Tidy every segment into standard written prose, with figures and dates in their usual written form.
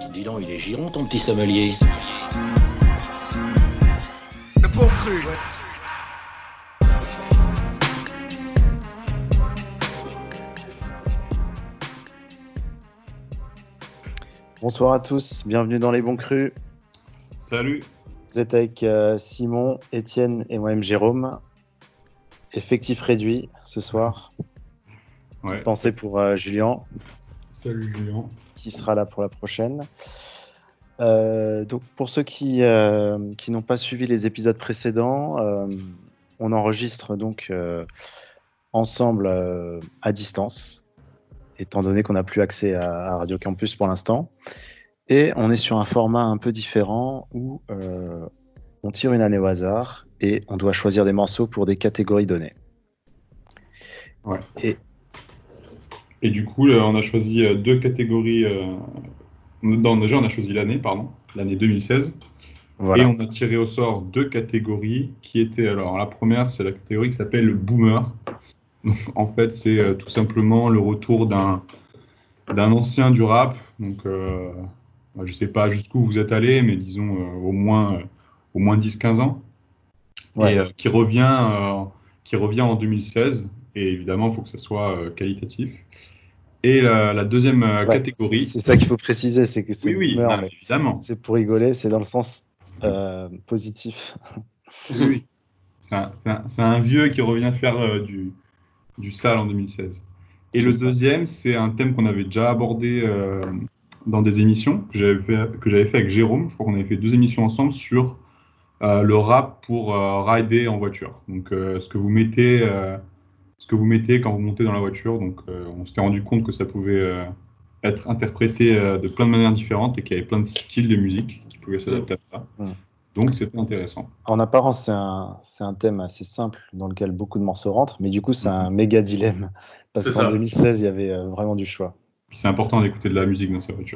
Dis donc, il est giron ton petit sommelier. Le bon cru, ouais. Bonsoir à tous, bienvenue dans Les Bons Crus. Salut. Vous êtes avec Simon, Étienne et moi-même Jérôme. Effectif réduit ce soir. Ouais. Petite pensée pour Julien, Salut Julien. qui sera là pour la prochaine. Donc pour ceux qui n'ont pas suivi les épisodes précédents, on enregistre donc ensemble à distance, étant donné qu'on n'a plus accès à Radio Campus pour l'instant. Et on est sur un format un peu différent où on tire une année au hasard et on doit choisir des morceaux pour des catégories données. Ouais. Et du coup, là, on a choisi deux catégories. Déjà, on a choisi l'année 2016. voilà. Et on a tiré au sort deux catégories qui étaient. Alors, la première, c'est la catégorie qui s'appelle le boomer. Donc, en fait, c'est tout simplement le retour d'un ancien du rap. Donc, je ne sais pas jusqu'où vous êtes allé, mais disons au moins 10-15 ans. Ouais. Et qui revient en 2016. Et évidemment, il faut que ça soit qualitatif. Et la deuxième catégorie. C'est ça qu'il faut préciser, c'est que c'est Oui, boomer, non, mais évidemment. c'est pour rigoler, c'est dans le sens positif. Oui. C'est un vieux qui revient faire du sale en 2016. Et C'est le ça. deuxième, c'est un thème qu'on avait déjà abordé dans des émissions que j'avais fait avec Jérôme. Je crois qu'on avait fait 2 émissions ensemble sur le rap pour rider en voiture. Donc, ce que vous mettez quand vous montez dans la voiture. Donc, on s'était rendu compte que ça pouvait être interprété de plein de manières différentes et qu'il y avait plein de styles de musique qui pouvaient s'adapter à ça. Donc, c'était intéressant. En apparence, c'est un thème assez simple dans lequel beaucoup de morceaux rentrent, mais du coup, c'est un méga dilemme. Parce C'est qu'en ça. 2016, il y avait vraiment du choix. Puis c'est important d'écouter de la musique dans sa voiture.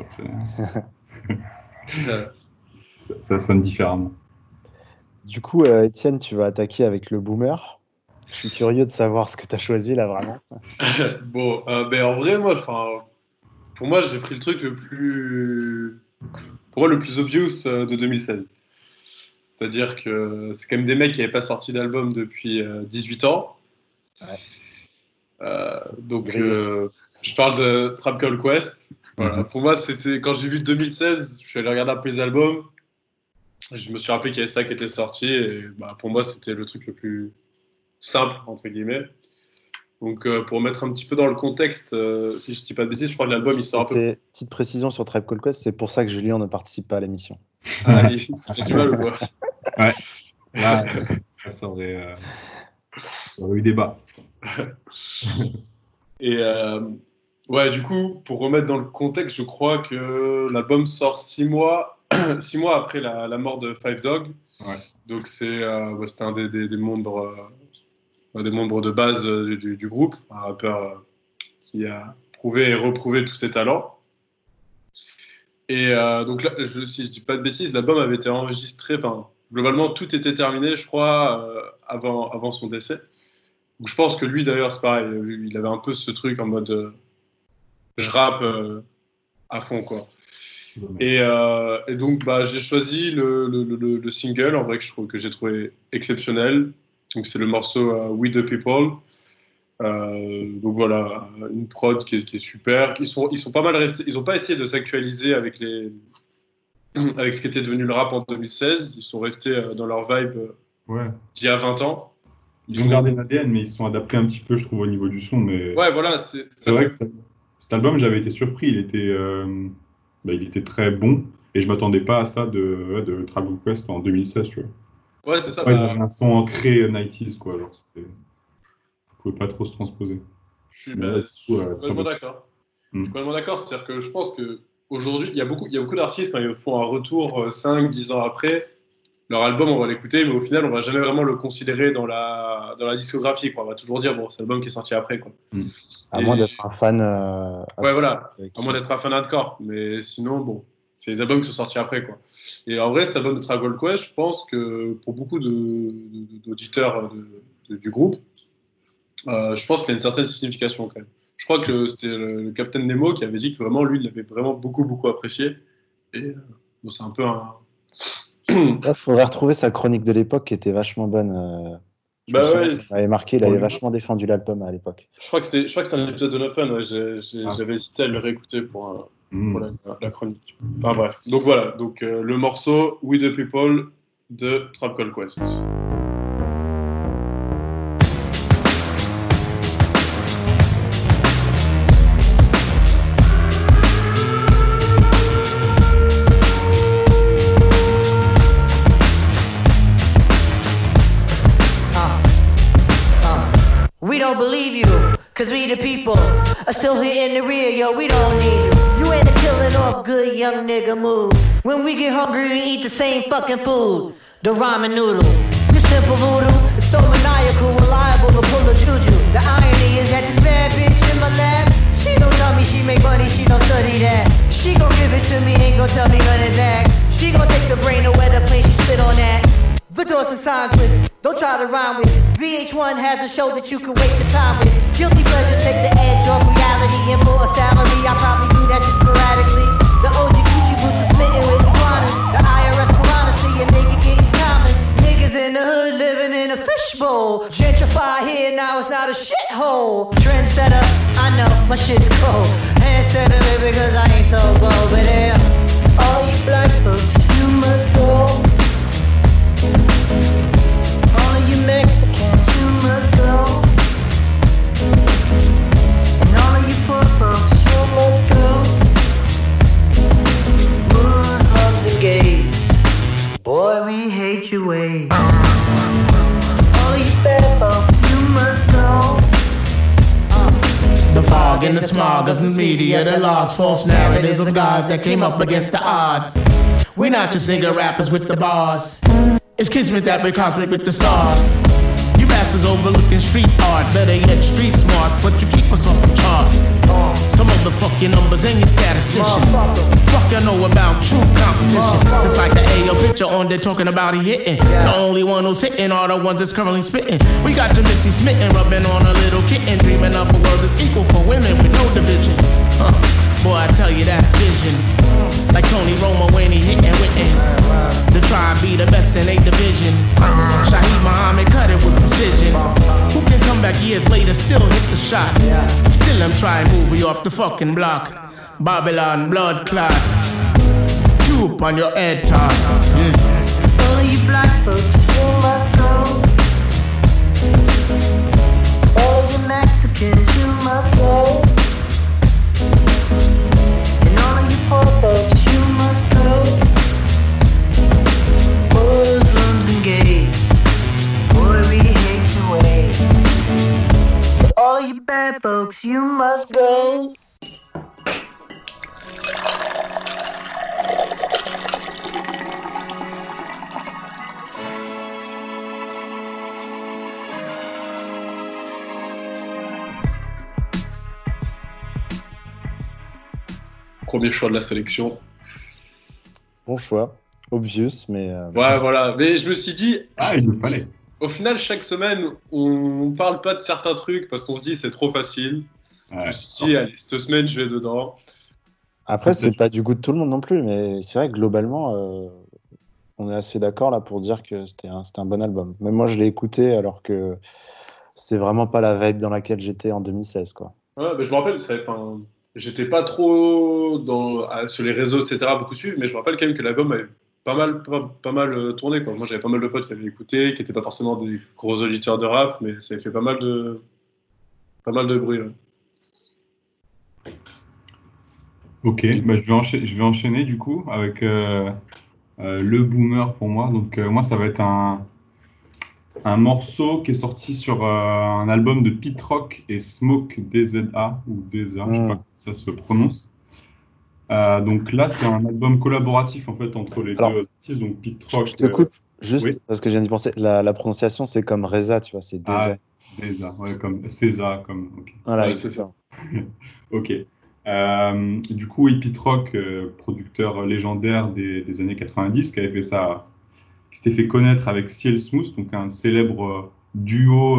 Ça sonne différemment. Du coup, Étienne, tu vas attaquer avec le boomer. Je suis curieux de savoir ce que tu as choisi là, vraiment. Bon, en vrai, pour moi, j'ai pris le truc le plus obvious de 2016. C'est-à-dire que c'est quand même des mecs qui n'avaient pas sorti d'album depuis 18 ans. Ouais. Donc, je parle de Tribe Called Quest. Voilà. Pour moi, c'était quand j'ai vu 2016, je suis allé regarder un peu les albums. Je me suis rappelé qu'il y avait ça qui était sorti. Et pour moi, c'était le truc le plus simple, entre guillemets. Donc, pour mettre un petit peu dans le contexte, si je ne dis pas de bêtises, je crois que l'album, il sort un peu... Petite précision sur Tribe Called Quest, c'est pour ça que Julien ne participe pas à l'émission. J'ai du mal au voir. Ouais. Là, ça aurait eu débat. Et du coup, pour remettre dans le contexte, je crois que l'album sort 6 mois après la mort de Five Dog. Ouais. Donc c'était un des membres de base du groupe, un rappeur qui a prouvé et reprouvé tous ses talents. Et donc là, si je dis pas de bêtises, l'album avait été enregistré, globalement tout était terminé, je crois, avant son décès. Donc, je pense que lui d'ailleurs c'est pareil, il avait un peu ce truc en mode je rappe à fond quoi. Et donc j'ai choisi le single en vrai que j'ai trouvé exceptionnel. Donc c'est le morceau We the People. Donc voilà, une prod qui est super. Ils sont pas mal restés. Ils n'ont pas essayé de s'actualiser avec ce qui était devenu le rap en 2016. Ils sont restés dans leur vibe d'il y a 20 ans. Ils ont gardé l'ADN, mais ils se sont adaptés un petit peu, je trouve, au niveau du son. Mais... Ouais, voilà. C'est vrai que cet album, j'avais été surpris. Il était très bon. Et je m'attendais pas à ça de Tribe Called Quest en 2016, tu vois. Ouais, c'est ça. Ils avaient un son ancré 90s, quoi. Genre, ça pouvait pas trop se transposer. Je suis complètement d'accord. Je suis complètement d'accord. C'est-à-dire que je pense qu'aujourd'hui, il y a beaucoup d'artistes, quand ils font un retour 5-10 ans après, leur album, on va l'écouter, mais au final, on va jamais vraiment le considérer dans la discographie, quoi. On va toujours dire, bon, c'est l'album qui est sorti après, quoi. À moins d'être un fan. Ouais, voilà. À moins d'être un fan hardcore. Mais sinon, bon, c'est les albums qui sont sortis après, quoi. Et en vrai, cet album de Tribe Called Quest, je pense que pour beaucoup d'auditeurs du groupe, je pense qu'il y a une certaine signification quand même. Je crois que c'était le Captain Nemo qui avait dit que vraiment, lui, il l'avait vraiment beaucoup, beaucoup apprécié. Et bon, c'est un peu un. Il faudrait retrouver sa chronique de l'époque qui était vachement bonne. Bah ouais, ça m'avait marqué, il avait vachement défendu l'album à l'époque. je crois que c'était un épisode de No Fun, ouais, j'avais hésité à le réécouter pour la chronique. Enfin bref, donc voilà, donc, le morceau We the People de Tribe Called Quest. We don't believe you, cause we the people are still here in the rear, yo, we don't need you. You ain't a killing off good young nigga move. When we get hungry, we eat the same fucking food, the ramen noodle. You simple voodoo, it's so maniacal, reliable to pull a juju. The irony is that this bad bitch in my lap, she don't tell me she make money, she don't study that. She gon' give it to me, ain't gon' tell me none of that. She gon' take the brain to where the plane, she spit on that. The doors and signs with, don't try to rhyme with. VH1 has a show that you can waste your time with. Guilty pleasures take the edge off reality. And for a salary, I probably do that just sporadically. The OG Gucci boots are smitten with iguanas. The IRS piranha see a nigga getting commas. Niggas in the hood living in a fishbowl. Gentrify here, now it's not a shithole. Trendsetter, I know, my shit's cold. Handsetter, because I ain't so bold. But yeah, all you black folks, you must go. All of you Mexicans, you must go. And all of you poor folks, you must go. Muslims and gays, boy, we hate your ways. So all of you bad folks, you must go. The fog and the smog of the media that logs false narratives of guys that came up against the odds. We not just nigga rappers with the bars. It's kismet that we're cosmic with the stars. You bastards overlooking street art, better yet street smart, but you keep us off the chart. Some of the fucking numbers and your statisticians. Fuck you know about true competition. Just like the AO picture on there talking about he hitting. The only one who's hitting are the ones that's currently spitting. We got your Missy smitten, rubbing on a little kitten, dreaming up a world that's equal for women with no division. Boy, I tell you that's vision. Like Tony Romo when he hitting Whitney. The tribe be the best in 8 division. Shaheed Muhammad cut it with precision. Who can come back years later, still hit the shot? Still I'm trying to move you off the fucking block. Babylon blood clot. Droop on your head top. All of you black folks, you must go. All of you Mexicans, you must go. And all of you poor folks, you must go. Muslims and gays, boy, we hate your ways. So all of you bad folks, you must go. Premier choix de la sélection. Bon choix, obvious, mais... Ouais, voilà. Mais je me suis dit... Ah, il me fallait. Au final, chaque semaine, on parle pas de certains trucs parce qu'on se dit c'est trop facile. Ouais, je me suis dit, allez, cette semaine, je vais dedans. Après, c'est pas du goût de tout le monde non plus, mais c'est vrai que globalement, on est assez d'accord là pour dire que c'était un bon album. Même moi, je l'ai écouté alors que c'est vraiment pas la vibe dans laquelle j'étais en 2016, quoi. Ouais, mais je me rappelle, j'étais pas trop sur les réseaux, etc., beaucoup suivi, mais je me rappelle quand même que l'album avait pas mal tourné, quoi. Moi, j'avais pas mal de potes qui avaient écouté, qui étaient pas forcément des gros auditeurs de rap, mais ça avait fait pas mal de bruit. Ouais. Ok, bah, je vais enchaîner du coup avec le boomer pour moi. Donc moi, ça va être un morceau qui est sorti sur un album de Pete Rock et Smoke DZA ou DZA, je sais pas comment ça se prononce. Donc là, c'est un album collaboratif en fait entre les deux artistes, donc Pete Rock. Je te coupe juste oui. parce que je viens d'y penser. La prononciation, c'est comme Reza, tu vois, c'est DZA. DZA, ouais, comme César, comme. Okay. Voilà, ouais, c'est ça. Ok. Du coup, Pete Rock, producteur légendaire des années 90, qui avait fait ça, qui s'était fait connaître avec CL Smooth, donc un célèbre duo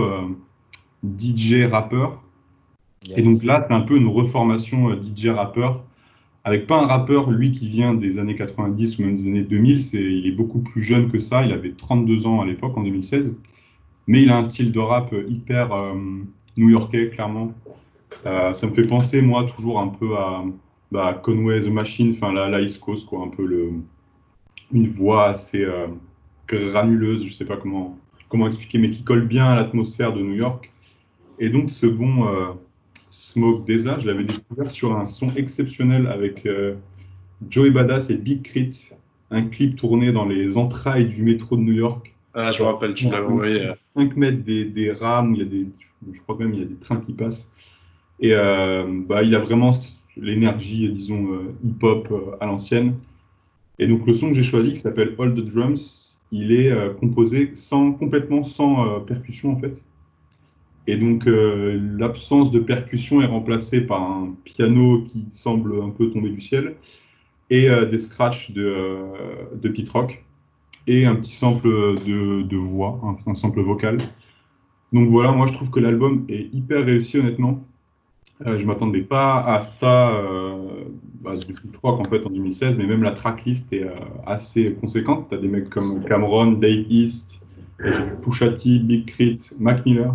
DJ rappeur. Yes. Et donc là, c'est un peu une reformation DJ rappeur avec pas un rappeur, lui, qui vient des années 90 ou même des années 2000, il est beaucoup plus jeune que ça, il avait 32 ans à l'époque, en 2016, mais il a un style de rap hyper new-yorkais, clairement. Ça me fait penser, moi, toujours un peu à Conway the Machine, enfin la East Coast, quoi, un peu une voix assez granuleuse, je sais pas comment expliquer, mais qui colle bien à l'atmosphère de New York. Et donc ce bon Smoke DZA, je l'avais découvert sur un son exceptionnel avec Joey Badass et Big Crit, un clip tourné dans les entrailles du métro de New York. Ah, je me rappelle, tu l'avais envoyé. 5 mètres des rames, je crois même il y a des trains qui passent. Et il a vraiment l'énergie, disons, hip-hop à l'ancienne. Et donc le son que j'ai choisi, qui s'appelle All the Drums, il est composé complètement sans percussion en fait. Et donc l'absence de percussion est remplacée par un piano qui semble un peu tomber du ciel et des scratchs de Pete Rock et un petit sample de voix, un sample vocal. Donc voilà, moi je trouve que l'album est hyper réussi honnêtement. Je m'attendais pas à ça depuis Pete Rock en fait en 2016, mais même la tracklist est assez conséquente. T'as des mecs comme Cameron, Dave East, j'ai vu Pusha T, Big Crit, Mac Miller.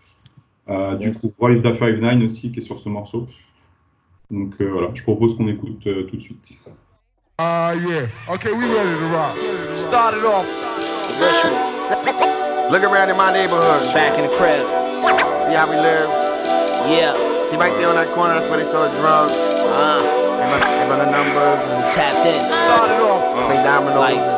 Du coup, Royce da 5'9" aussi qui est sur ce morceau. Donc voilà, je propose qu'on écoute tout de suite. Yeah. Okay, we ready to rock. Started off the ritual. Look around in my neighborhood. Back in the crib. See how we live? Yeah. See right there on that corner, that's where they sell the drugs. They run the numbers. And tapped in. Started off. Play dominoes.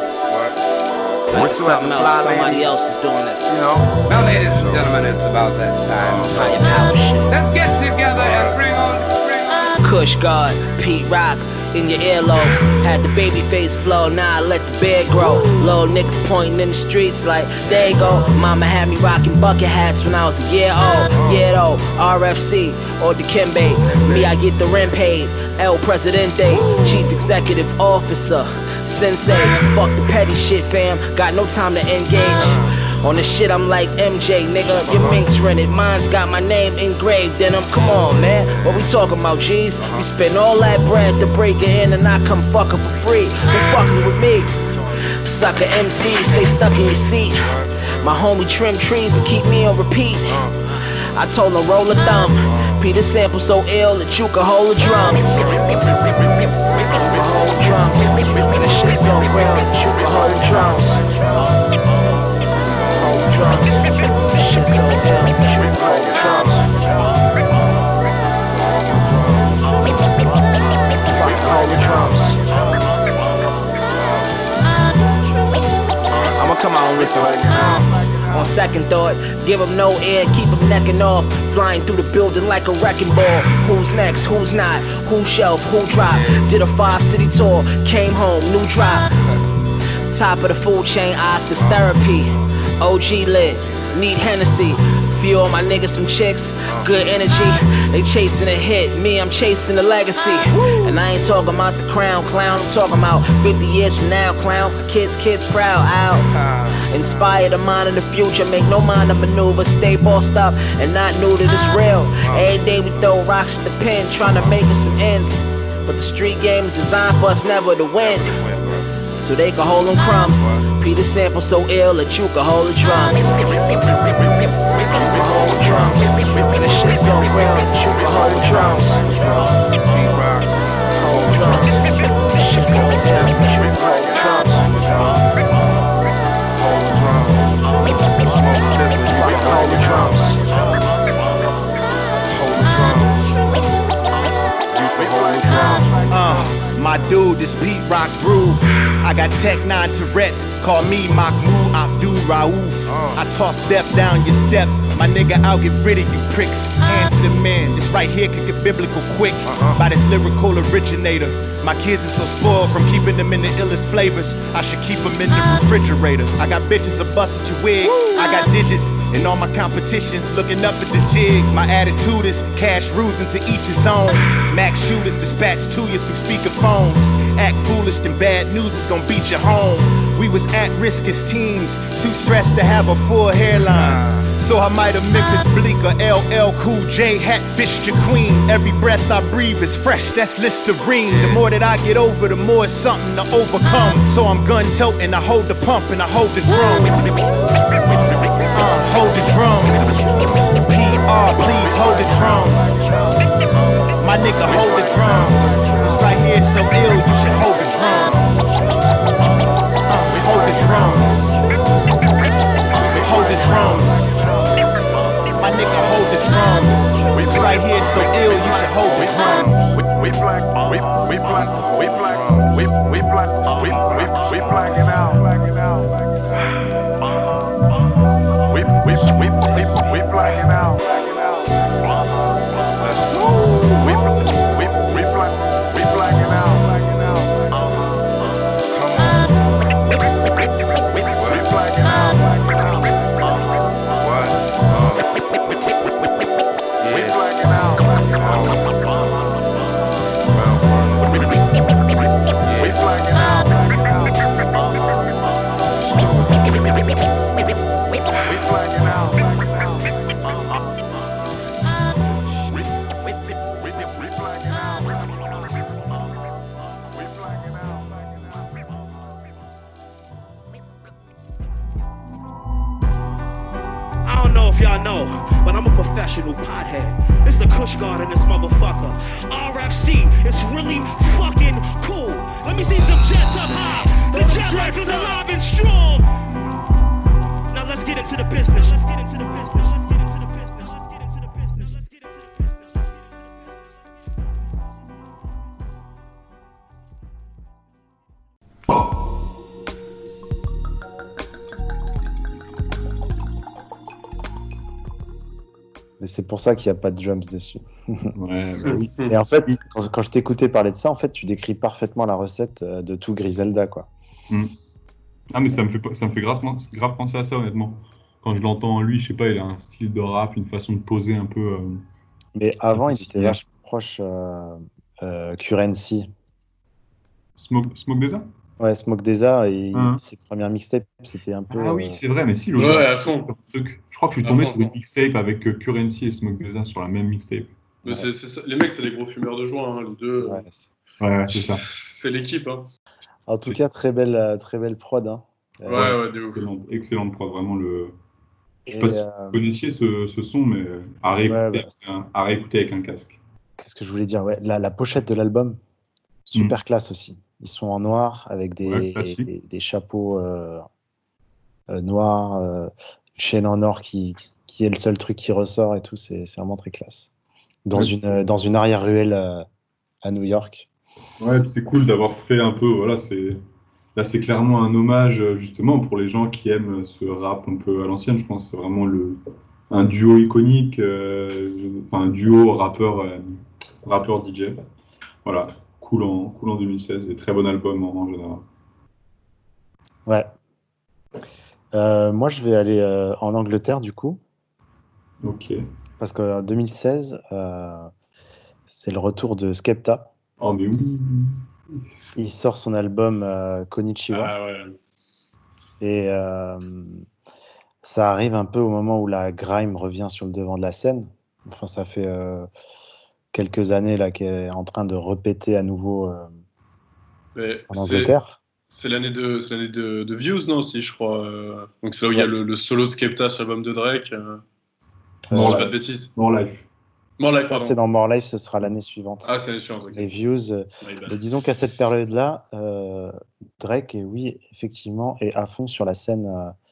Like something else, somebody else is doing this. You know? Now, ladies and gentlemen, it's about that time. Let's get together and bring on. Kush God, Pete Rock in your earlobes. Had the baby face flow, now I let the beard grow. Little niggas pointing in the streets like, there you go. Mama had me rocking bucket hats when I was a year old. Yeah, though, RFC or Dikembe. Me, I get the rent paid. El Presidente, Chief Executive Officer. Sensei, fuck the petty shit, fam. Got no time to engage. On the shit, I'm like MJ, nigga. Your mink's rented, mine's got my name engraved in them. Come on, man, what we talking about, G's? You spend all that bread to break it in, and I come fucking for free. You fucking with me. Sucker MCs, stay stuck in your seat. My homie trim trees and keep me on repeat. I told him roll a thumb. Peter sample so ill that you can hold the drums. Hold the drums. This shit so real that you can hold the drums. Hold the drums. This shit so ill that you can hold the drums. Fucking hold the drums. I'ma come on, listen. On second thought, give them no air, keep them necking off. Flying through the building like a wrecking ball. Who's next, who's not, who shelf, who drop. Did a 5-city tour, came home, new drop. Top of the food chain, Octus therapy. OG lit, need Hennessy. Few of my niggas some chicks, good energy. They chasing a hit, me I'm chasing the legacy. And I ain't talking about the crown, clown. I'm talking about 50 years from now, clown. Kids proud, out. Inspire the mind of the future, make no mind of maneuver. Stay bossed up and not new to this real. Every day we throw rocks at the pen, trying to make us some ends. But the street game is designed for us never to win, so they can hold them crumbs. Peter sample so ill that you can hold the drums. Hold the drums. This shit so real that you can hold the drums. Hold the drums. This shit so real that you can hold the drums. Hold the drums. My dude, this Pete Rock groove. I got Tech 9 Tourette's, call me Mahmoud Abdul Raouf. I toss death down your steps, my nigga, I'll get rid of you pricks. Hand to the man, this right here can get biblical quick. By this lyrical originator. My kids are so spoiled from keeping them in the illest flavors. I should keep them in the refrigerator. I got bitches that busted your wig, I got digits. In all my competitions, looking up at the jig. My attitude is cash rules into each his own. Max shooters dispatched to you through speakerphone. phones. Act foolish, then bad news is gonna beat you home. We was at risk as teens, too stressed to have a full hairline. So I might have Memphis Bleak or LL Cool J hat-fished your queen. Every breath I breathe is fresh, that's Listerine. The more that I get over, the more it's something to overcome. So I'm gun toting, I hold the pump and I hold the drum. Hold the drum. PR, please hold the drum. My nigga, hold the drum. It's right here so ill, you should hold the drum. We hold the drum. We hold the drum. My nigga, hold the drum. It's right here so ill, you should hold the drum. We black, we black, we black, we black, we blacking out. We blacking out. Let's go. We blacking out. Come on. We blacking out. What? We blacking out. We blacking out. I don't know if y'all know, but I'm a professional pothead. It's the Kush God in this motherfucker. RFC, it's really fucking cool. Let me see some jets up high. The jet life is alive and strong. Now let's get into the business. Let's get into the business. Let's get into the business. Let's get into the business. Let's get into the business. Et c'est pour ça qu'il n'y a pas de drums dessus. Ouais, bah oui. Et en fait, quand je t'écoutais parler de ça, en fait, tu décris parfaitement la recette de tout Griselda, quoi. Ah, mais ça me fait grave penser à ça, honnêtement. Quand je l'entends, lui, je sais pas, il a un style de rap, une façon de poser un peu. Mais avant, il était similaire. vachement proche Currency. Smoke Deza? Ouais, Smoke Deza, et ses premières mixtapes, c'était un peu... Ah oui, c'est vrai, mais si, Ouais, à fond. je crois que je suis tombé À fond, sur une mixtape avec Currency et Smoke Deza sur la même mixtape. Mais c'est ça. Les mecs, c'est des gros fumeurs de joint, hein, les deux. Ouais, c'est ça. C'est l'équipe. Hein. En tout cas, très belle prod. Hein. Ouais, de ouf. Excellente prod, vraiment le... Je sais Et, pas si vous connaissiez ce son, mais à réécouter avec un casque. Qu'est-ce que je voulais dire? Ouais, la pochette de l'album, super classe aussi. Ils sont en noir avec des chapeaux noirs, une chaîne en or qui est le seul truc qui ressort et tout. C'est vraiment très classe. Dans une arrière-ruelle à New York. Ouais, puis c'est cool d'avoir fait un peu, voilà, là c'est clairement un hommage justement pour les gens qui aiment ce rap un peu à l'ancienne, je pense. C'est vraiment un duo iconique, un duo rappeur DJ. Voilà, cool en 2016 et très bon album en général. Ouais. Moi je vais aller en Angleterre du coup. Ok. Parce qu'en 2016, c'est le retour de Skepta. Oh mais oui. Il sort son album Konnichiwa. Ah ouais. Et ça arrive un peu au moment où la grime revient sur le devant de la scène. Enfin, ça fait quelques années là qu'elle est en train de répéter à nouveau en Angleterre. C'est l'année de Views, non, aussi, je crois. Donc c'est là où il y a le solo de Skepta sur l'album de Drake. Je dis pas de bêtises. More Life, pardon. C'est dans More Life, ce sera l'année suivante. Ah, c'est l'année suivante, ok. Les Views. Mais disons qu'à cette période-là, Drake, oui, effectivement, est à fond sur la scène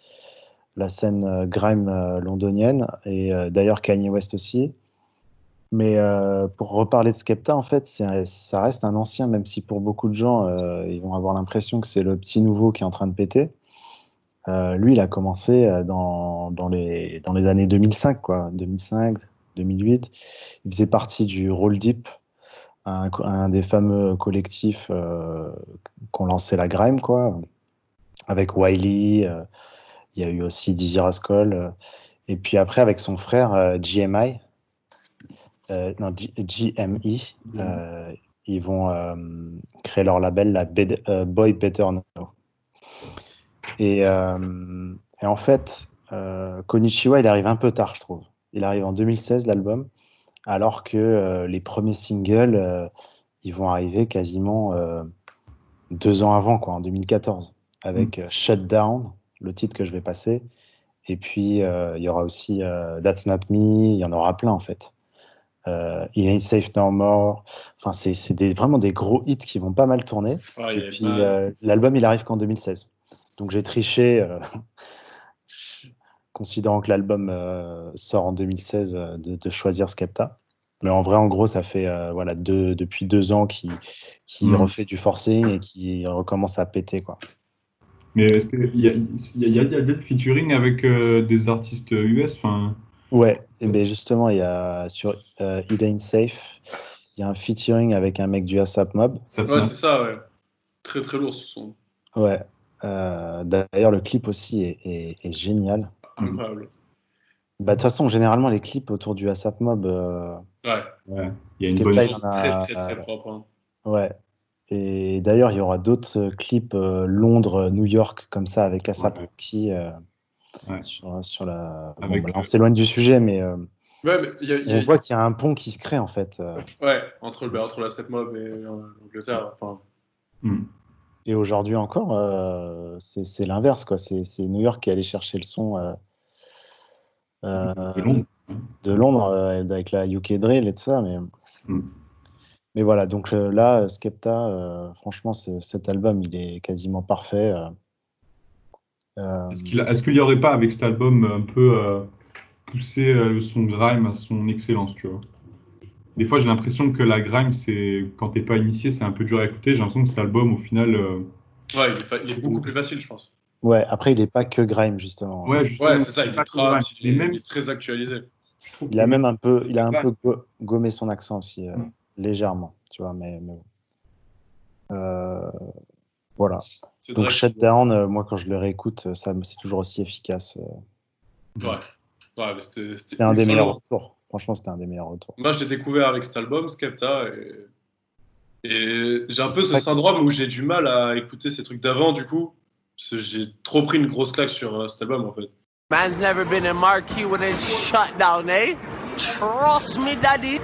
grime londonienne, et d'ailleurs Kanye West aussi. Mais pour reparler de Skepta, en fait, ça reste un ancien, même si pour beaucoup de gens, ils vont avoir l'impression que c'est le petit nouveau qui est en train de péter. Lui, il a commencé dans les années 2005, quoi, 2005, 2008. Il faisait partie du Roll Deep, un des fameux collectifs qui ont lancé la grime, quoi, avec Wiley. Il y a eu aussi Dizzy Rascal. Et puis après, avec son frère GME, ils vont créer leur label, Boy Better Know. Et en fait, Konichiwa, il arrive un peu tard, je trouve. Il arrive en 2016, l'album, alors que les premiers singles, ils vont arriver quasiment 2 ans avant, quoi, en 2014, avec Shut Down, le titre que je vais passer. Et puis, il y aura aussi That's Not Me, il y en aura plein, en fait. It Ain't Safe No More. Enfin, c'est vraiment des gros hits qui vont pas mal tourner. Et puis, l'album, il arrive qu'en 2016. Donc, j'ai triché, considérant que l'album sort en 2016, de choisir Skepta. Mais en vrai, en gros, ça fait depuis 2 ans qu'il refait du forcing et qu'il recommence à péter, quoi. Mais est-ce qu'il y a des featuring avec des artistes US, enfin... Ouais, et ben justement, il y a sur It Ain't Safe, il y a un featuring avec un mec du ASAP Mob. Ouais, c'est ça, ouais. Très très lourd ce son. Ouais. D'ailleurs, le clip aussi est génial. Incroyable. Bah, de toute façon, généralement, les clips autour du ASAP Mob. Ouais. Il y a une bonne. Très propre. Hein. Ouais. Et d'ailleurs, il y aura d'autres clips Londres, New York, comme ça, avec ASAP Rocky. Sur la. Bon, bah, on s'éloigne du sujet, mais. On voit qu'il y a un pont qui se crée, en fait. Ouais, entre l'ASAP Mob et l'Angleterre. Enfin. Et aujourd'hui encore, c'est l'inverse, quoi. C'est New York qui est allé chercher le son de Londres avec la UK Drill et tout ça. Mais voilà, donc là, Skepta, franchement, cet album, il est quasiment parfait. Est-ce qu'il n'y aurait pas, avec cet album, un peu poussé le son grime à son excellence, tu vois? Des fois, j'ai l'impression que la grime, quand t'es pas initié, c'est un peu dur à écouter. J'ai l'impression que cet album, au final... Ouais, il est beaucoup plus facile, je pense. Ouais, après, il n'est pas que grime, justement. Ouais, c'est ça, il est très actualisé. Il a même un peu gommé son accent aussi, légèrement, tu vois, mais voilà. Donc, Shutdown, moi, quand je le réécoute, c'est toujours aussi efficace. Ouais, c'était un des meilleurs retours. Franchement, c'était un des meilleurs retours. Moi, je l'ai découvert avec cet album, Skepta, et j'ai un peu ce syndrome où j'ai du mal à écouter ces trucs d'avant, du coup, parce que j'ai trop pris une grosse claque sur cet album, en fait. Man's never been in marquee when it's shut down, eh? Trust me, daddy.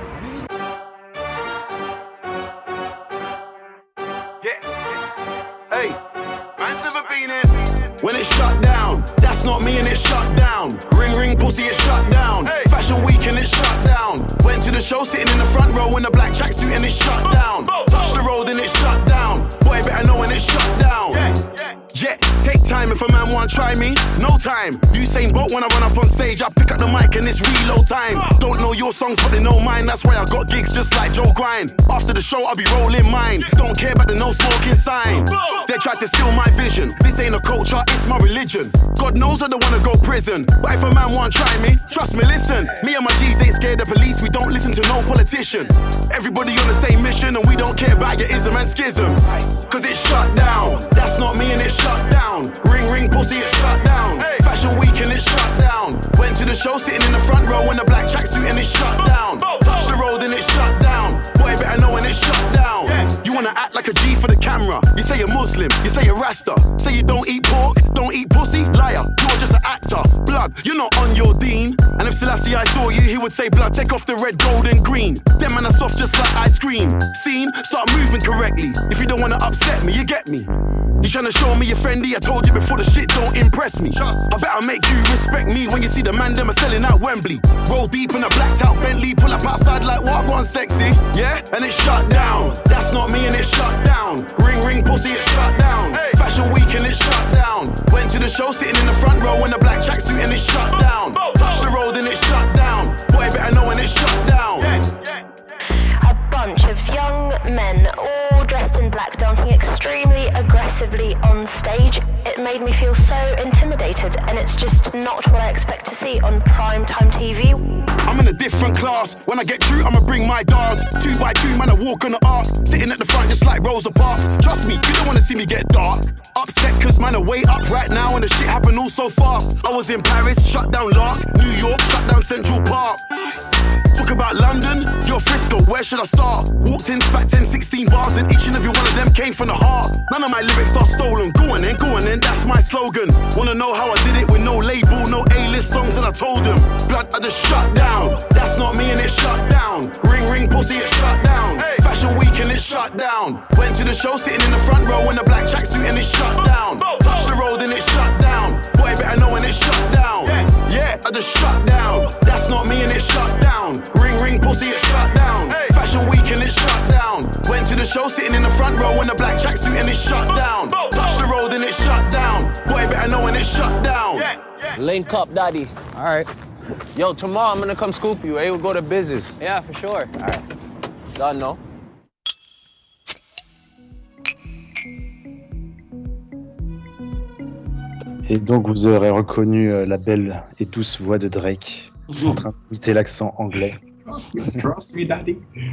Yeah. Hey, man's never been in when it's shut down. That's not me and it's shut down. Ring ring pussy, it's shut down. Hey. Fashion week and it's shut down. Went to the show sitting in the front row in a black tracksuit and it's shut down. Touch the road and it's shut down. Boy better know when it's shut down. Yeah, take time if a man want try me. No time. Usain Bolt when I run up on stage, I pick up the mic and it's reload time. Don't know your songs but they know mine. That's why I got gigs just like Joe Grind. After the show I'll be rolling mine. Don't care about the no smoking sign. They tried to steal my vision. This ain't a culture, it's my religion. God knows I don't wanna go prison, but if a man want try me, trust me, listen. Me and my G's ain't scared of police. We don't listen to no politician. Everybody on the same mission and we don't care about your ism and schisms. Cause it's shut down. That's not me and it's shut down. Ring ring pussy, it's shut down. Hey. Fashion week and it's shut down. Went to the show sitting in the front row in a black tracksuit and it's shut down. Touch the road and it's shut down. Boy better know when it's shut down. You wanna act like a G for the camera. You say you're Muslim, you say you're Rasta. Say you don't eat pork, don't eat pussy. Liar, you're just an actor. Blood, you're not on your Dean. And if Selassie I saw you, he would say blood, take off the red, gold and green. Them man are soft just like ice cream. Scene, start moving correctly. If you don't wanna upset me, you get me. You tryna show me you're friendly? I told you before, the shit don't impress me. I better make you respect me when you see the man them are selling out Wembley. Roll deep in a blacked out Bentley, pull up outside like what one sexy. Yeah, and it's shut down. That's not me and it's shut down. Ring ring pussy, it's shut down. Hey. Fashion week and it's shut down. Went to the show sitting in the front row in a black tracksuit and it's shut down. Touch the road and it's shut down. Boy better know when it's shut down. A bunch of young men, all dressed in black, dancing extremely aggressively on stage. It made me feel so intimidated, and it's just not what I expect to see on primetime TV. I'm in a different class. When I get through, I'ma bring my dogs. 2 by 2, man, I walk on the arc. Sitting at the front just like Rosa Parks. Trust me, you don't wanna see me get dark. Upset cause man are way up right now and the shit happened all so fast. I was in Paris, shut down Lark. New York, shut down Central Park. Talk about London, you're Frisco, where should I start? Walked in, spat 10, 16 bars and each and every one of them came from the heart. None of my lyrics are stolen, go on then, that's my slogan. Wanna know how I did it with no label, no A-list songs and I told them. Blood, I just shut down, that's not me and it shut down. Ring, ring, pussy, it shut down. Fashion week and it shut down. Went to the show sitting in the front row in a black tracksuit and it shut down. Touched the road and it shut down. Boy, better know when it shut down. Yeah, I just shut down. That's not me and it shut down. Ring, ring, pussy, it shut down. Fashion week and it shut down. Went to the show sitting in the front row in a black tracksuit and it shut down. Touched the road and it shut down. Boy, better know when it shut down. Link up, daddy. All right. Yo, tomorrow I'm gonna come scoop you, eh? We'll go to business. Yeah, for sure. All right. Done, no? Et donc vous aurez reconnu la belle et douce voix de Drake en train d'imiter l'accent anglais. Trust me, daddy.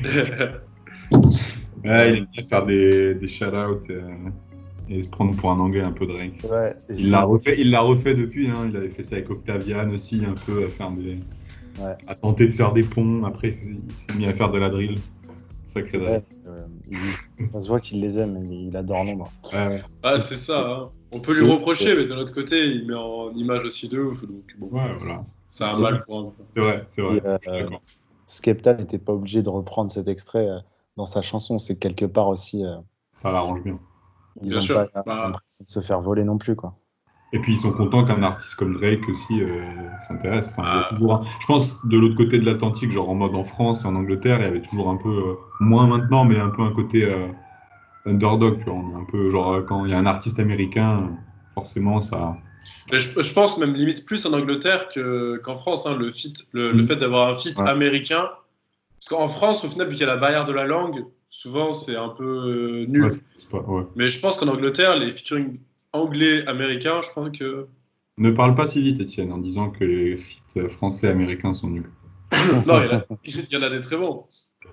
Ouais, il aime bien faire des shout-outs et se prendre pour un anglais un peu Drake. Ouais, il l'a refait depuis, hein. Il avait fait ça avec Octavian aussi, un peu à faire à tenter de faire des ponts. Après, il s'est mis à faire de la drill. Sacré Drake. Ça se voit qu'il les aime, il adore Londres. Ouais. Ah, c'est ça. Hein. On peut lui reprocher, mais de l'autre côté, il met en image aussi de ouf. Donc, bon, voilà. C'est un mal pour un. C'est vrai. D'accord. Skepta n'était pas obligé de reprendre cet extrait dans sa chanson. C'est quelque part aussi. Ça l'arrange bien. Ils n'ont pas l'impression de se faire voler non plus, quoi. Et puis ils sont contents qu'un artiste comme Drake aussi s'intéresse. Enfin, il y a toujours je pense de l'autre côté de l'Atlantique, genre en mode en France et en Angleterre, il y avait toujours un peu, moins maintenant, mais un peu un côté underdog. Tu vois, on est un peu genre quand il y a un artiste américain, forcément ça. Mais je pense même limite plus en Angleterre qu'en France, hein, le fait d'avoir un feat américain. Parce qu'en France, au final, vu qu'il y a la barrière de la langue, souvent c'est un peu nul. Mais je pense qu'en Angleterre, les featuring anglais-américains, je pense que... Ne parle pas si vite, Étienne, en disant que les feats français-américains sont nuls. Non, il y en a des très bons.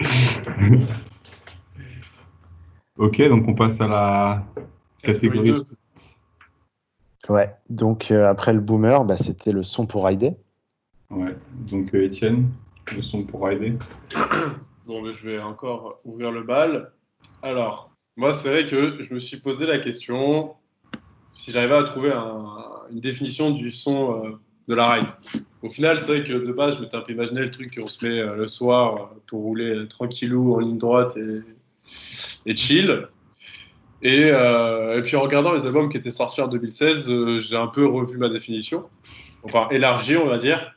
Ok, donc on passe à la catégorie. Ouais, donc après le boomer, c'était le son pour rider. Ouais, donc Étienne, le son pour rider. Bon, je vais encore ouvrir le bal. Alors, moi, c'est vrai que je me suis posé la question si j'arrivais à trouver une définition du son de la ride. Au final, c'est vrai que de base, je m'étais un peu imaginé le truc qu'on se met le soir pour rouler tranquillou en ligne droite et chill. Et puis en regardant les albums qui étaient sortis en 2016, j'ai un peu revu ma définition, enfin élargi, on va dire.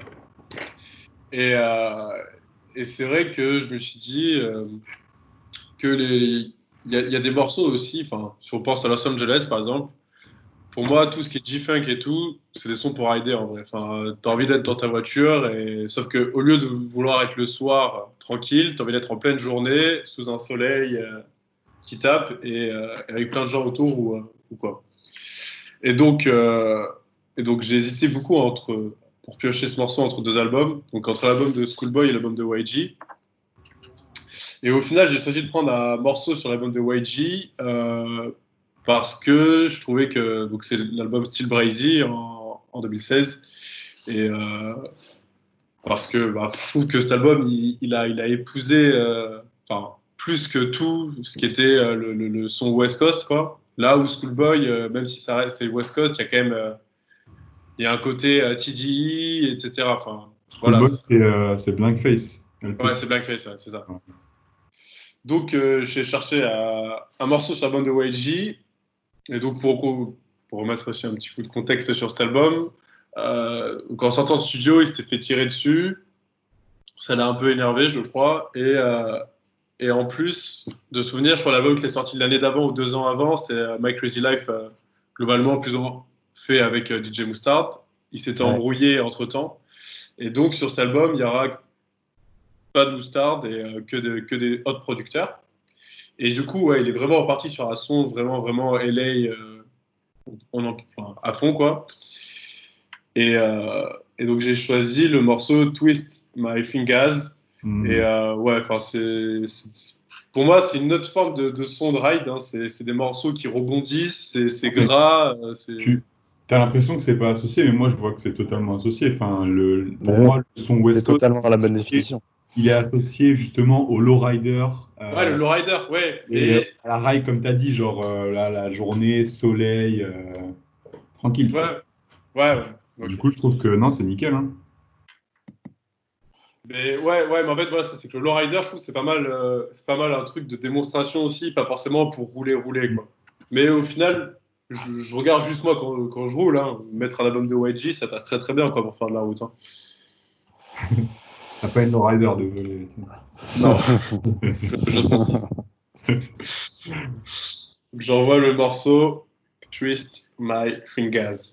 Et c'est vrai que je me suis dit que il y a des morceaux aussi, enfin, si on pense à Los Angeles par exemple, pour moi, tout ce qui est G-Funk et tout, c'est des sons pour rider en vrai. Enfin, t'as envie d'être dans ta voiture, sauf qu'au lieu de vouloir être le soir tranquille, t'as envie d'être en pleine journée, sous un soleil qui tape et avec plein de gens autour ou quoi. Et donc j'ai hésité beaucoup pour piocher ce morceau entre deux albums, donc entre l'album de Schoolboy et l'album de YG. Et au final, j'ai choisi de prendre un morceau sur l'album de YG parce que je trouvais que donc c'est l'album Still Brazy en 2016 et parce que je trouve que cet album il a épousé plus que tout ce qui était le son West Coast, quoi. Là où Schoolboy, même si ça reste c'est West Coast, il y a quand même il y a un côté TDE, etc. Enfin, Schoolboy, c'est Blankface. Ouais, c'est Blankface, ouais, c'est ça. Ouais. Donc, j'ai cherché un morceau sur l'album de YG. Et donc, pour remettre aussi un petit coup de contexte sur cet album, en sortant de studio, il s'était fait tirer dessus. Ça l'a un peu énervé, je crois. Et en plus de souvenirs, je crois l'album qui est sorti l'année d'avant ou 2 ans avant, c'est My Crazy Life, globalement plus ou moins fait avec DJ Mustard. Il s'était embrouillé entre-temps. Et donc, sur cet album, il y aura pas de Mustard et que des autres producteurs. Et du coup, il est vraiment reparti sur un son vraiment LA à fond, quoi. Et donc, j'ai choisi le morceau Twist My Fingers. Et pour moi, c'est une autre forme de son de ride. Hein. C'est des morceaux qui rebondissent, c'est gras. Tu as l'impression que c'est pas associé, mais moi je vois que c'est totalement associé. Enfin, pour moi, le son West Coast, c'est totalement la bonne définition. Il est associé justement au lowrider. Ouais, le lowrider, ouais. Et à la ride, comme tu as dit, genre la journée, soleil, tranquille. Ouais. Du coup, je trouve que non, c'est nickel. Hein. Mais mais en fait, voilà, c'est que le lowrider, je trouve, c'est pas mal un truc de démonstration aussi, pas forcément pour rouler, quoi. Mais au final, je regarde juste moi quand je roule, hein, mettre un album de YG, ça passe très très bien, quoi, pour faire de la route. Hein. T'as pas une lowrider, désolé. Non, je sens. J'envoie le morceau Twist My Fingers.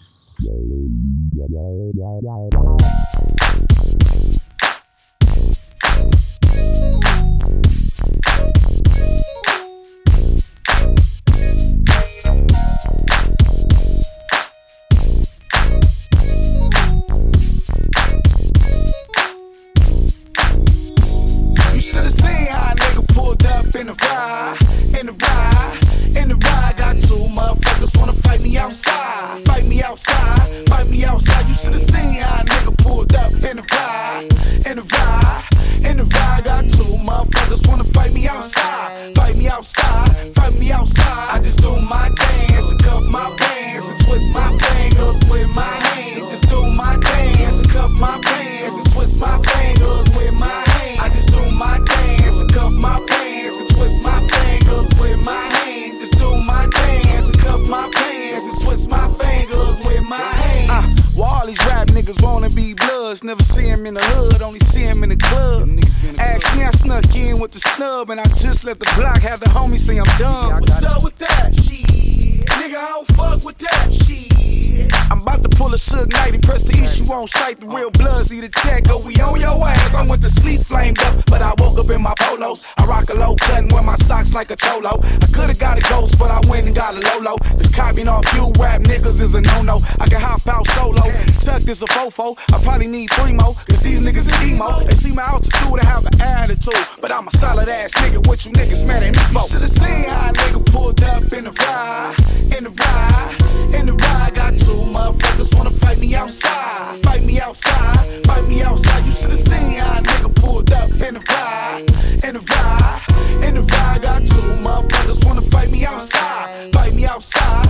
Never see him in the hood, only see him in the club. Ask me, I snuck in with the snub, and I just let the block have the homie say I'm dumb. What's up with that? Shit. Nigga, I don't fuck with that. Shit. I'm about to pull a Suge Knight and press the issue on sight. The real bloods need a check, go we on your ass. I went to sleep flamed up, but I woke up in my polos. I rock a low cut and wear my socks like a cholo. I could've got a ghost, but I went and got a Lolo. Cause copying off you rap niggas is a no-no. I can hop out solo, tucked as a fofo. I probably need 3 more, cause these niggas is emo. They see my altitude and have an attitude, but I'm a solid ass nigga, what you niggas mad at me for? You should've seen how a nigga pulled up in the ride. In the ride, got 2 motherfuckers wanna fight me outside. Fight me outside. You should've seen how a nigga pulled up in the ride. In the ride, got 2 motherfuckers wanna fight me outside. Fight me outside.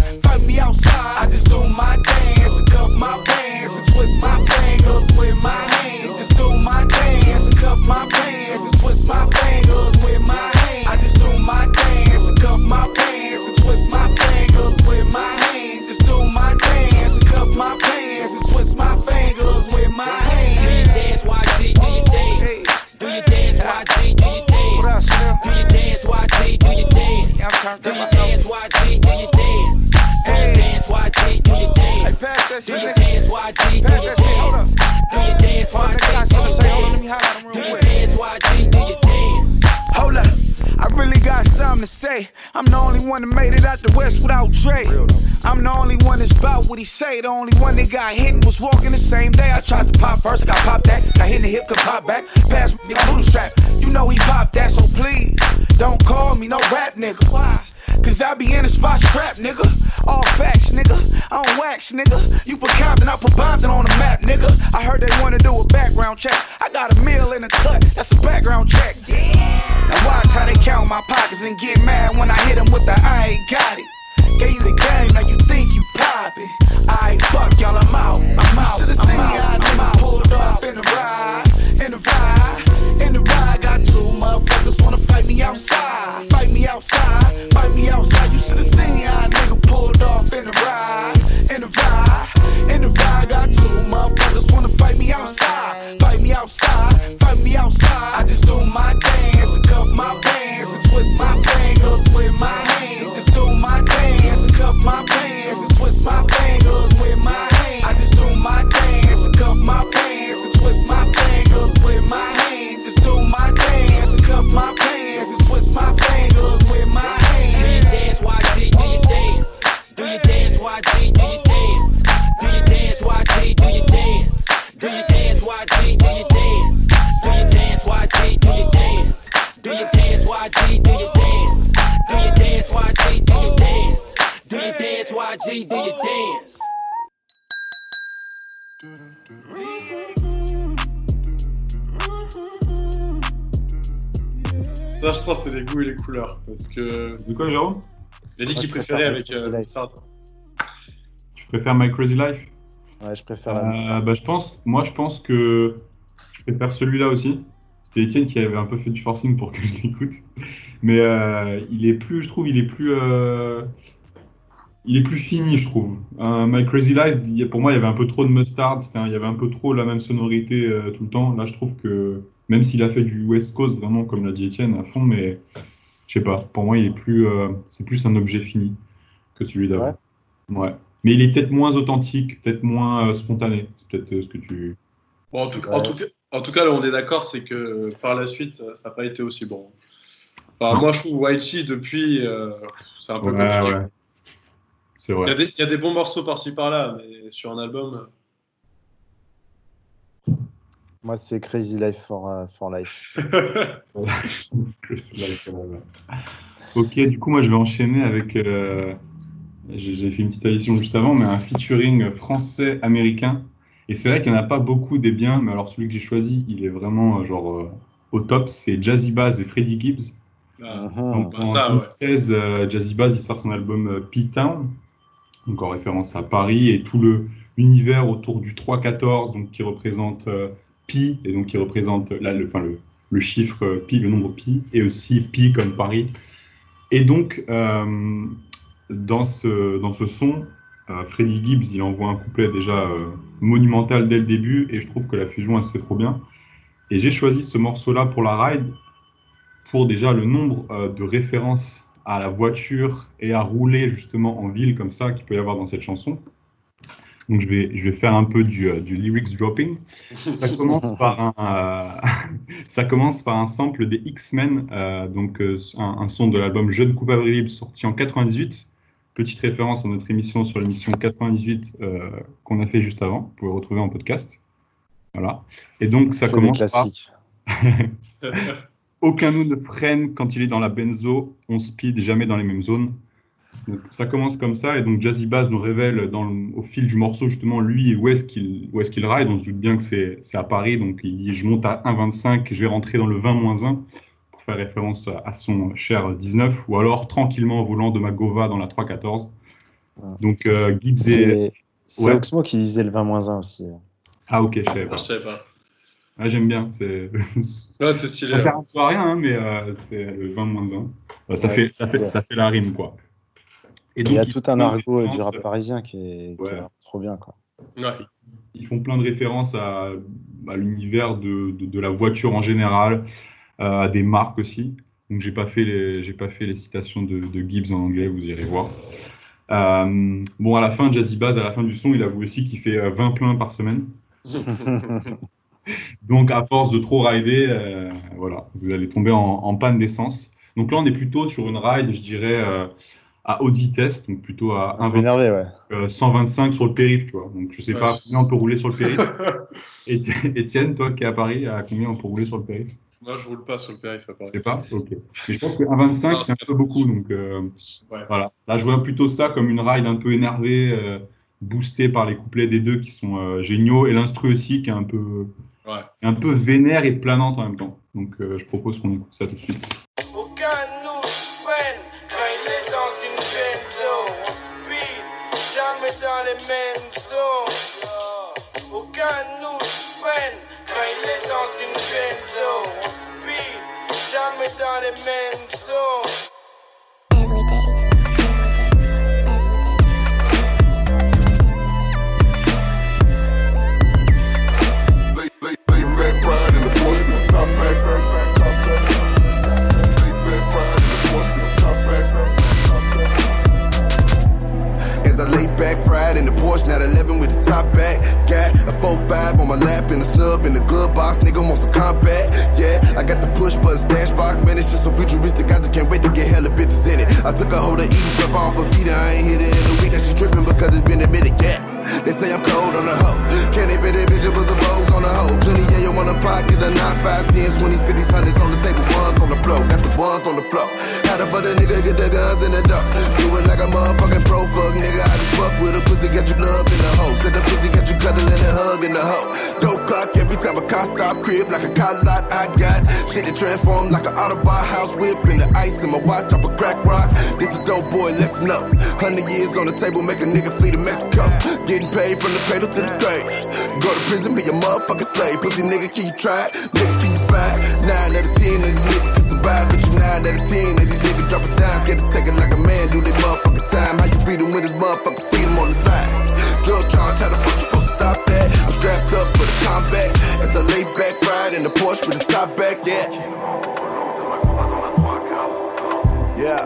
I just do my dance and cuff my pants and twist my fingers with my hands. Just do my dance and cuff my pants and twist my fingers with my hands. I just do my dance and cuff my pants and twist my fingers with my hands. Just do my dance and cuff my pants and twist my fingers with my hands. Do your dance, YG, do your dance. Do your dance, YG, do your dance. Do your dance, YG, do your dance. Do your dance, YG, do your dance. Do your dance, YG, do your dance. Do your dance, YG, do your dance. Do your dance, YG, do your dance. Do your dance, YG, do your dance. Hold up, I really got something to say. I'm the only one that made it out the West without Dre. I'm the only one that's about what he say. The only one that got hit and was walking the same day. I tried to pop first, I got popped that. Got hit in the hip, could pop back. Pass me the blue strap. You know he popped that, so please don't call me no rap nigga. Why? Cause I be in the spot strapped, nigga. All facts, nigga. I don't wax, nigga. You put Compton, I put Bompton on the map, nigga. I heard they wanna do a background check. I got a meal in the cut, that's a background check. Now watch how they count my pockets and get mad when I hit them with the I ain't got it. Gave you the game, now you think you poppin'. Aight, fuck y'all, I'm out. You should've seen how a nigga pulled off in the ride. In the ride, got 2 motherfuckers wanna fight me outside. Fight me outside. You should've seen how a nigga pulled off in the ride. In the ride, got 2 motherfuckers wanna fight me outside. Fight me outside. I just do my dance and cuff my pants and twist my fingers with my hands. Just do my dance and cuff my pants YG, do your dance. Ça, je pense, c'est les goûts et les couleurs. Parce que. De quoi, Jérôme? Il a dit qu'il préférait avec Sard. Tu préfères My Crazy Life? Ouais, je préfère je pense que je préfère celui-là aussi. C'était Étienne qui avait un peu fait du forcing pour que je l'écoute. Mais il est plus fini, je trouve. My Crazy Life, pour moi, il y avait un peu trop de mustard. Il y avait un peu trop la même sonorité tout le temps. Là, je trouve que même s'il a fait du West Coast, vraiment, comme l'a dit Étienne, à fond, mais je sais pas. Pour moi, c'est plus un objet fini que celui d'avant. Ouais. Mais il est peut-être moins authentique, peut-être moins spontané. C'est peut-être ce que tu... Bon, en tout cas, là, on est d'accord, c'est que par la suite, ça n'a pas été aussi bon. Enfin, moi, je trouve YG, depuis, c'est un peu compliqué. Ouais. C'est vrai. Il y a des bons morceaux par-ci, par-là, mais sur un album... Moi, c'est Crazy Life for Life. Crazy Life for Life. Ok, du coup, moi, je vais enchaîner avec... J'ai fait une petite addition juste avant, mais un featuring français-américain. Et c'est vrai qu'il n'y en a pas beaucoup des biens, mais alors celui que j'ai choisi, il est vraiment au top. C'est Jazzy Bass et Freddie Gibbs. Donc, en 2016, Jazzy Bass il sort son album P-Town, donc en référence à Paris, et tout l'univers autour du 3-14, donc qui représente Pi, et donc qui représente là, le chiffre Pi, le nombre Pi, et aussi Pi comme Paris. Et donc, dans ce son, Freddie Gibbs, il envoie un couplet déjà monumental dès le début, et je trouve que la fusion, elle se fait trop bien. Et j'ai choisi ce morceau-là pour la ride, pour déjà le nombre de références à la voiture et à rouler justement en ville comme ça qu'il peut y avoir dans cette chanson. Donc je vais faire un peu du lyrics dropping. Ça commence par un sample des X-Men, donc un son de l'album Jeune Coupable Libre sorti en 98. Petite référence à notre émission sur l'émission 98 qu'on a fait juste avant. Vous pouvez retrouver en podcast. Voilà. Et donc ça commence par... Aucun nous ne freine quand il est dans la benzo, on speed jamais dans les mêmes zones. Donc, ça commence comme ça, et donc Jazzy Bass nous révèle au fil du morceau justement lui où est-ce qu'il ride. On se doute bien que c'est à Paris, donc il dit je monte à 1,25, je vais rentrer dans le 20-1 pour faire référence à son cher 19, ou alors tranquillement au volant de ma Gova dans la 314. Donc Gibbs et... C'est Oxmo qui disait le 20-1 aussi. Ah ok, je savais pas. Ah, j'aime bien, c'est... Ouais, c'est stylé. Ça sert un peu à rien, mais c'est le 20-1. Ça fait la rime, quoi. Et donc, il y a tout un argot du rap parisien qui est trop bien, quoi. Ouais. Ils font plein de références à l'univers de la voiture en général, à des marques aussi. Donc j'ai pas fait les citations de Gibbs en anglais, vous irez voir. Bon, à la fin, Jazzy Bass, à la fin du son, il avoue aussi qu'il fait 20 pleins par semaine. Donc à force de trop rider, voilà, vous allez tomber en panne d'essence. Donc là, on est plutôt sur une ride, je dirais, à haute vitesse, donc plutôt à 125 sur le périph', tu vois. Donc je sais pas combien on peut rouler sur le périph'. Étienne, toi qui es à Paris, à combien on peut rouler sur le périph'? Moi, je roule pas sur le périph' à Paris. C'est pas? Ok. Mais je pense que 1,25 c'est un peu beaucoup, donc voilà. Là, je vois plutôt ça comme une ride un peu énervée, boostée par les couplets des deux qui sont géniaux, et l'instru aussi qui est un peu vénère et planante en même temps. Donc je propose qu'on écoute ça tout de suite. Dans les mêmes zones. Aucun nous freine quand il est dans une benzo. On speed, jamais dans les mêmes zones. Back fried in the Porsche, now 11 with the top back. Got a 4-5 on my lap and a snub in the glove box. Nigga want some combat, yeah. I got the push button stash box, man. It's just so futuristic. I just can't wait to get hella bitches in it. I took a hold of eating stuff off her feet. I ain't hit it in a week, and she tripping because it's been a minute, yeah. They say I'm cold on the hoe. Can't they bet that bitch was a Vogue on the hoe? Plenty yeah, you want a pocket, a 9, 5, 10s, 20s, 50s, 100s on the table, ones on the floor. Got the ones on the floor. How the fuck a nigga get the guns in the door? Do it like a motherfucking pro fuck, nigga. I just hoe. Dope clock every time a car stop, crib like a car lot I got. Shit that transform like an Autobahn house whip in the ice in my watch off a crack rock. This a dope boy, listen up. 100 years on the table, make a nigga flee to Mexico. Getting paid from the cradle to the grave. Go to prison, be a motherfucking slave. Pussy nigga, can you try it? Nigga, can you buy it? 9 out of 10 of these niggas can survive, but you 9 out of 10 of these niggas dropping dimes. Scared to take it like a man, do they motherfucking time. How you beat him with his motherfucking freedom on the line? Drug charge, how the fuck you supposed to stop that? I'm strapped up for the combat. As I lay back, ride in the Porsche with the top back, yeah. Yeah.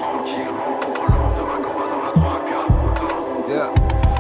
Yeah.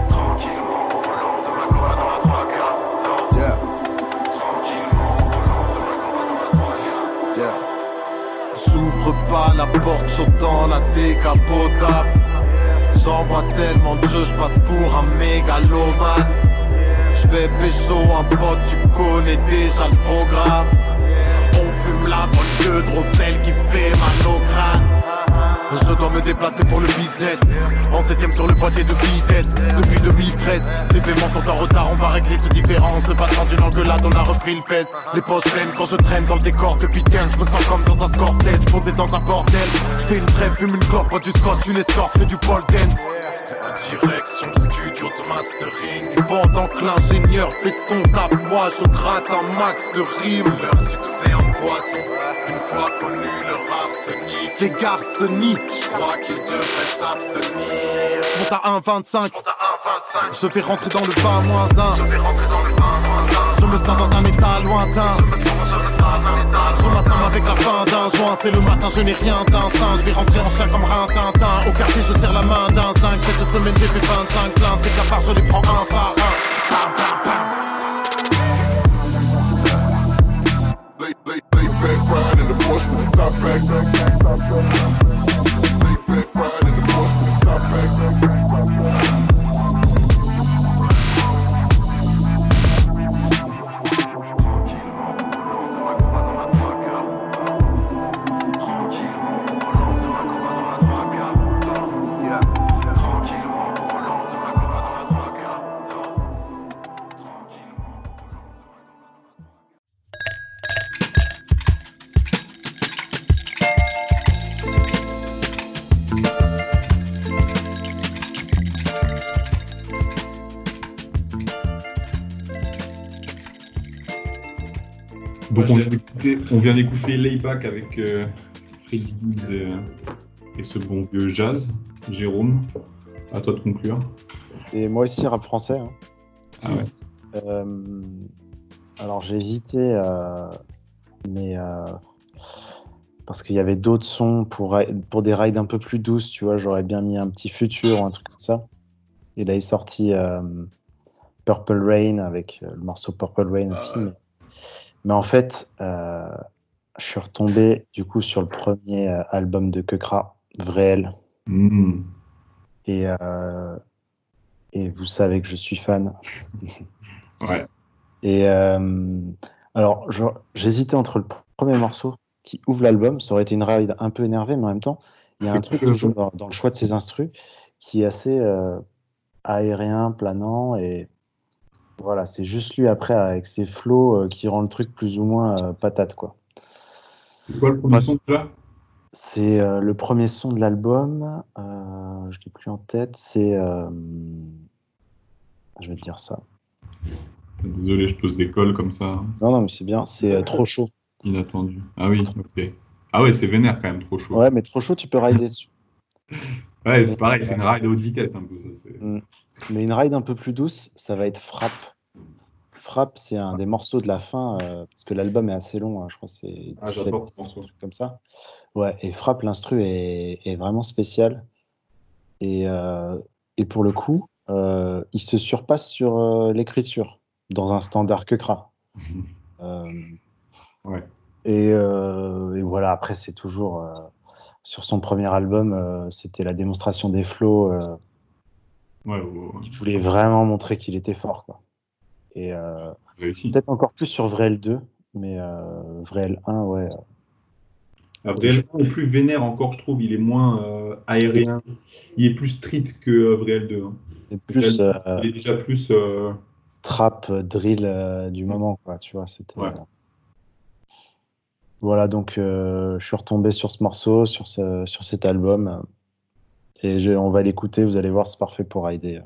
Yeah. J'ouvre pas la porte chaude dans la décapotable. J'envoie tellement de jeux, j'passe pour un mégalomane. J'fais pécho un pote, tu connais déjà le programme. On fume la bonne queue de Roselle qui fait mal au crâne. Je dois me déplacer pour le business. En 7ème sur le boîtier de vitesse. Depuis 2013, les paiements sont en retard. On va régler ce différend. Se passant d'une engueulade, on a repris le pèse. Les poches pleines quand je traîne dans le décor depuis 15. Je me sens comme dans un Scorsese, posé dans un bordel. Je fais une trêve, fume une clope, bois du scotch, une escorte, fais du pole dance. Direction studio de mastering. Pendant que l'ingénieur fait son taf, moi je gratte un max de rimes. Leur succès en poison, une fois connu leur arsenic. Ces garçonnies, je crois qu'ils devraient s'abstenir. Je monte à 1,25, je vais rentrer dans le 20-1. Je me sens dans un état lointain. Je m'assomme avec la fin d'un joint. C'est le matin, je n'ai rien d'un sein. Je vais rentrer en chien comme Rintintin. Au quartier, je serre la main d'un zinc. Cette semaine, j'ai fait 25 pleins. Ces cafards, je les prends un par un. Bam, bam, bam. Lay back, ride in the Porsche with the top back. Lay back, ride in the Porsche with the top back. Donc on vient d'écouter Layback avec Freddie Gibbs et ce bon vieux jazz. Jérôme, à toi de conclure. Et moi aussi, rap français. Hein. Ah ouais. Alors j'ai hésité, mais parce qu'il y avait d'autres sons pour des rides un peu plus douces, tu vois, j'aurais bien mis un petit Futur ou un truc comme ça. Et là, il est sorti Purple Rain avec le morceau Purple Rain aussi. Mais en fait, je suis retombé du coup sur le premier album de Keukra, Vréel. Mmh. Et vous savez que je suis fan. Ouais. Et alors, j'hésitais entre le premier morceau qui ouvre l'album, ça aurait été une ride un peu énervée, mais en même temps, il y a un truc toujours dans le choix de ses instrus qui est assez aérien, planant, et voilà, c'est juste lui après avec ses flows qui rend le truc plus ou moins patate, quoi. C'est quoi le premier son déjà ? C'est le premier son de l'album, je l'ai plus en tête, c'est je vais te dire ça. Désolé, je pose des cols comme ça. Non, mais c'est bien, c'est Trop chaud. Inattendu. Ah oui, ok. Ah ouais, c'est vénère quand même, Trop chaud. Ouais, mais Trop chaud, tu peux rider dessus. Ouais, c'est pareil, c'est une ride à haute vitesse un peu. Ça, mais une ride un peu plus douce, ça va être Frappe. Frappe, c'est un des morceaux de la fin, parce que l'album est assez long, hein, je crois que c'est 17 trucs comme ça. Ouais, et Frappe, l'instru est vraiment spécial. Et pour le coup, il se surpasse sur l'écriture, dans un standard Keukra. Ouais. Et voilà, après, c'est toujours... sur son premier album, c'était la démonstration des flows. Il voulait vraiment montrer qu'il était fort, quoi. Et peut-être encore plus sur Vréel 2, mais Vréel 1, ouais. Vréel 1 est plus vénère encore, je trouve. Il est moins aérien. Il est plus street que Vréel 2. Hein. C'est plus... il est déjà plus... trap drill du moment, quoi. Tu vois, c'était. Ouais. Voilà, donc je suis retombé sur ce morceau, sur cet album, et on va l'écouter. Vous allez voir, c'est parfait pour rider.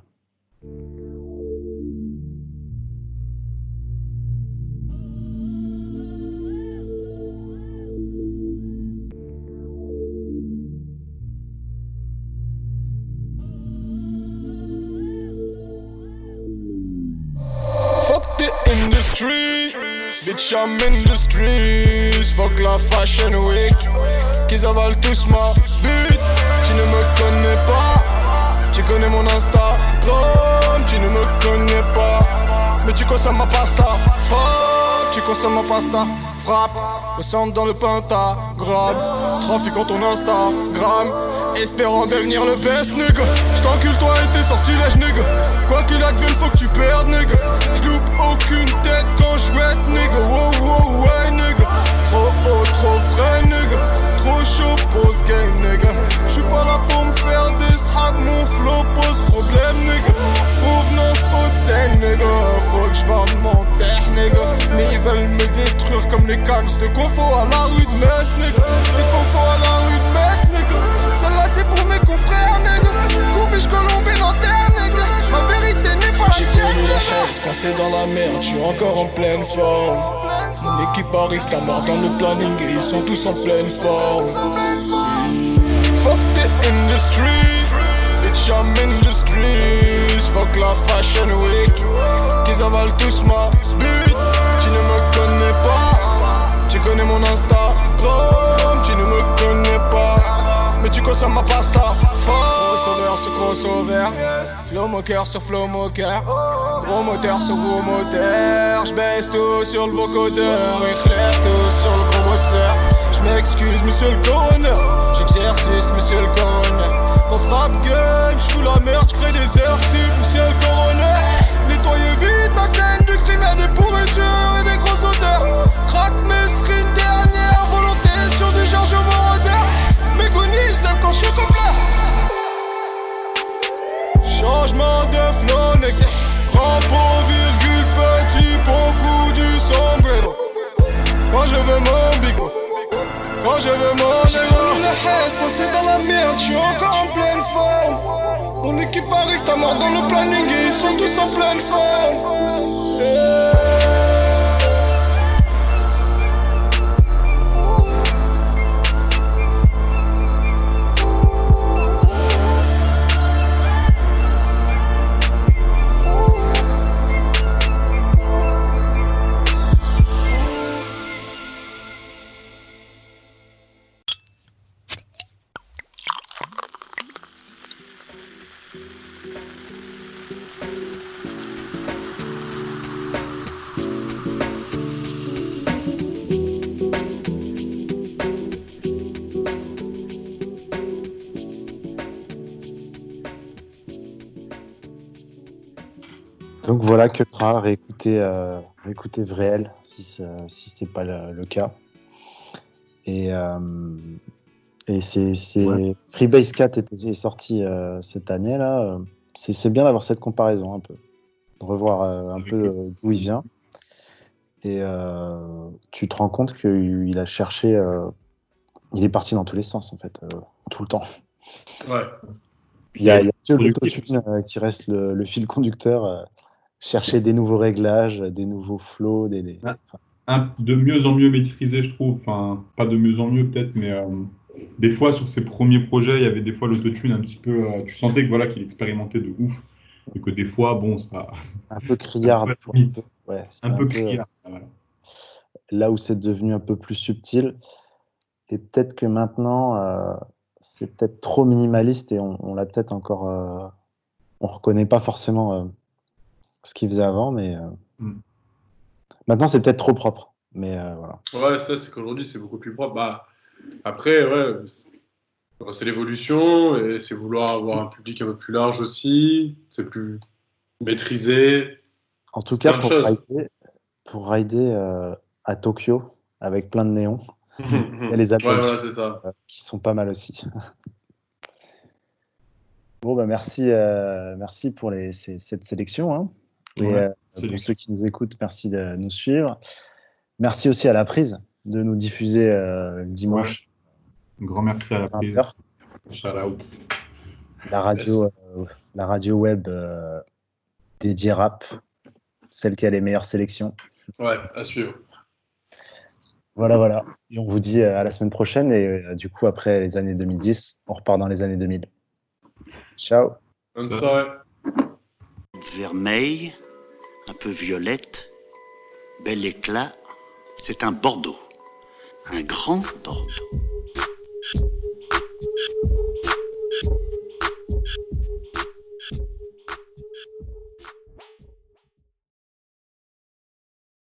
Fuck the industry, bitch I'm in the streets. Fuck la fashion week, qu'ils avalent tous ma bite. Tu ne me connais pas, tu connais mon Instagram. Tu ne me connais pas, mais tu consommes ma pasta. Frappe, tu consommes ma pasta. Frappe, au centre dans le pentagramme. Trafiquant ton Instagram, espérant devenir le best, nigga. J't'encule toi et tes sortilèges, nigga. Quoi qu'il advienne, faut que tu perdes, nigga. J'loupe aucune tête quand j'ouette, nigga. Wow, wow, ouais, nigga. Trop haut, trop frais, nigga. Trop chaud, pose game, nigga. J'suis pas là pour me faire des sacs, mon flow pose problème, nigga. Provenance haute scène, nigga. Faut que j'vende mon terre, nigga. Mais ils veulent me détruire comme les cannes de confort à la rue de Metz, nigga. Les confort à la rue de Metz, nigga. Celle-là c'est pour mes confrères, nigga. Coupiche colombé Nanterre, nigga. Ma vérité n'est pas la tienne. J'ai connu la force, coincé dans la merde, j'suis encore en pleine forme. Mon équipe arrive, t'as mort dans le planning et ils sont tous en pleine forme. Fuck the industry, bitch I'm in the streets. Fuck la fashion week, qu'ils avalent tous ma bite. Tu ne me connais pas, tu connais mon Instagram. Tu ne me connais pas, mais tu consommes ma pasta. Crossover sur crossover, flow moqueur sur flow moqueur. Gros moteur sur gros moteur. J'baisse tout sur le vocodeur, éclaire tout sur le gros bosseur. J'm'excuse monsieur le coroner, j'exercice monsieur le coroner. Dans ce rap game, j'fous la merde, j'crée des heures sup monsieur le coroner. Nettoyez vite la scène du crime, y'a des pourritures et des grosses odeurs. Craque mesrine dernière volonté sur du Georges Moroder. M'égonise quand j'suis complet. Changement de flow, nigga. Crampon, virgule, petit bon coup du sombrero. Quand je veux mon bigot, quand je veux mon négro. Le hesse, moi c'est dans la merde, j'suis encore en pleine forme. Mon équipe arrive, t'as mort dans le planning et ils sont tous en pleine forme. Donc voilà, que réécoutez Vréel si c'est pas le cas. Et c'est Ouais. Freebase 4 est sorti cette année là. C'est bien d'avoir cette comparaison un peu, de revoir un peu d'où il vient. Et tu te rends compte qu'il a cherché, il est parti dans tous les sens en fait, tout le temps. Ouais. Il y a que l'autotune qui reste le fil conducteur. Chercher des nouveaux réglages, des nouveaux flows, de mieux en mieux maîtrisé, je trouve. Enfin, pas de mieux en mieux peut-être, mais des fois sur ses premiers projets, il y avait des fois l'autotune un petit peu. Tu sentais que voilà qu'il expérimentait de ouf, et que des fois, bon, ça. Un peu criard. Un peu criard. Voilà. Là où c'est devenu un peu plus subtil, et peut-être que maintenant, c'est peut-être trop minimaliste et on l'a peut-être encore. On reconnaît pas forcément. Ce qu'il faisait avant, mais maintenant c'est peut-être trop propre. Mais voilà. Ouais, ça c'est qu'aujourd'hui c'est beaucoup plus propre. Bah, après, ouais, c'est l'évolution et c'est vouloir avoir un public un peu plus large aussi. C'est plus maîtrisé. En tout cas, pour rider à Tokyo avec plein de néons, il y a les albums c'est ça. Qui sont pas mal aussi. Bon, bah merci pour cette sélection. Hein. Et Pour ceux qui nous écoutent, merci de nous suivre. Merci aussi à la prise de nous diffuser le dimanche. Un grand merci à la prise. Shout out. La radio web dédiée rap, celle qui a les meilleures sélections. Ouais, à suivre. Voilà. Et on vous dit à la semaine prochaine. Et du coup, après les années 2010, on repart dans les années 2000. Ciao. Bonne soirée. Vermeil, un peu violette, bel éclat. C'est un Bordeaux. Un grand Bordeaux.